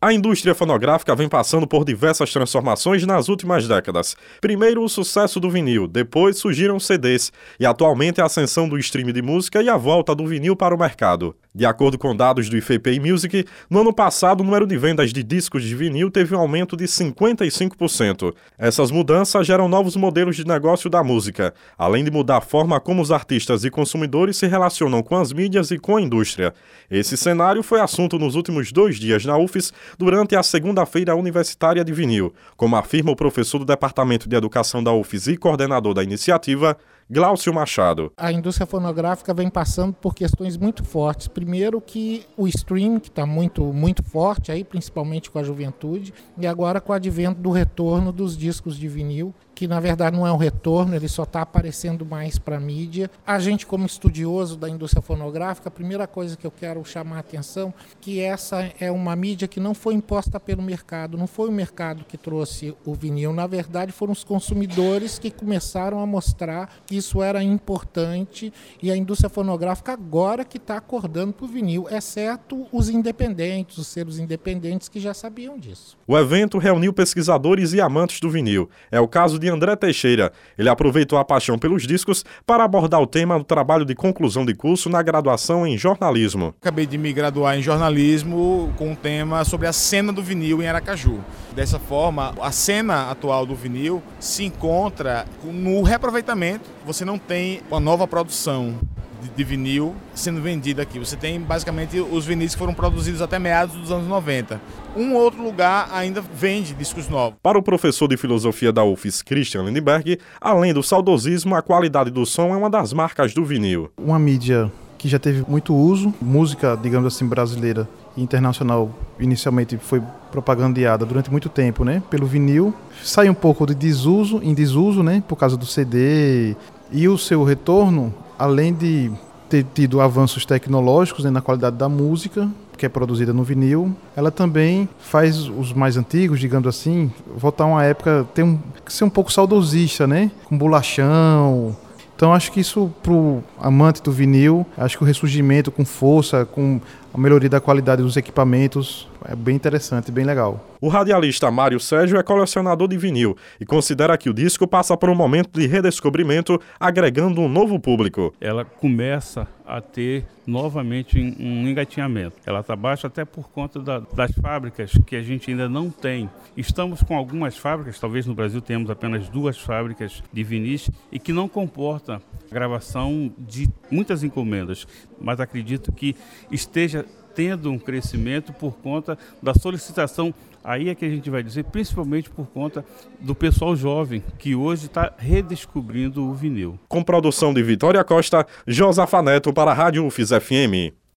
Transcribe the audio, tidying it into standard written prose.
A indústria fonográfica vem passando por diversas transformações nas últimas décadas. Primeiro o sucesso do vinil, depois surgiram CDs e atualmente a ascensão do streaming de música e a volta do vinil para o mercado. De acordo com dados do IFPI Music, no ano passado o número de vendas de discos de vinil teve um aumento de 55%. Essas mudanças geram novos modelos de negócio da música, além de mudar a forma como os artistas e consumidores se relacionam com as mídias e com a indústria. Esse cenário foi assunto nos últimos 2 dias na UFES, durante a segunda-feira universitária de vinil, como afirma o professor do Departamento de Educação da UFES e coordenador da iniciativa, Glaucio Machado. A indústria fonográfica vem passando por questões muito fortes. Primeiro que o streaming, que está muito forte, aí, principalmente com a juventude, e agora com o advento do retorno dos discos de vinil, que na verdade não é um retorno, ele só está aparecendo mais para a mídia. A gente, como estudioso da indústria fonográfica, a primeira coisa que eu quero chamar a atenção que essa é uma mídia que não foi imposta pelo mercado, não foi o mercado que trouxe o vinil, na verdade foram os consumidores que começaram a mostrar que isso era importante e a indústria fonográfica agora que está acordando para o vinil, exceto os independentes, os selos independentes que já sabiam disso. O evento reuniu pesquisadores e amantes do vinil. É o caso de André Teixeira. Ele aproveitou a paixão pelos discos para abordar o tema do trabalho de conclusão de curso na graduação em jornalismo. Acabei de me graduar em jornalismo com um tema sobre a cena do vinil em Aracaju. Dessa forma, a cena atual do vinil se encontra no reaproveitamento. Você não tem uma nova produção de vinil sendo vendida aqui. Você tem basicamente os vinis que foram produzidos até meados dos anos 90. Um outro lugar ainda vende discos novos. Para o professor de filosofia da UFES, Christian Lindbergh, além do saudosismo, a qualidade do som é uma das marcas do vinil. Uma mídia que já teve muito uso, música, digamos assim, brasileira e internacional, inicialmente foi propagandeada durante muito tempo, né, pelo vinil. Sai um pouco de desuso, né, por causa do CD, e o seu retorno, além de ter tido avanços tecnológicos, né, na qualidade da música, que é produzida no vinil, ela também faz os mais antigos, digamos assim, voltar a uma época, ser um pouco saudosista, né, com bolachão. Então acho que isso, para o amante do vinil, acho que o ressurgimento com força, com a melhoria da qualidade dos equipamentos, é bem interessante, bem legal. O radialista Mário Sérgio é colecionador de vinil e considera que o disco passa por um momento de redescobrimento, agregando um novo público. Ela começa a ter novamente um engatinhamento. Ela está baixa até por conta das fábricas que a gente ainda não tem. Estamos com algumas fábricas, talvez no Brasil temos apenas 2 fábricas de vinis e que não comporta a gravação de muitas encomendas, mas acredito que esteja tendo um crescimento por conta da solicitação, aí é que a gente vai dizer, principalmente por conta do pessoal jovem, que hoje está redescobrindo o vinil. Com produção de Vitória Costa, Josafa Neto para a Rádio UFES FM.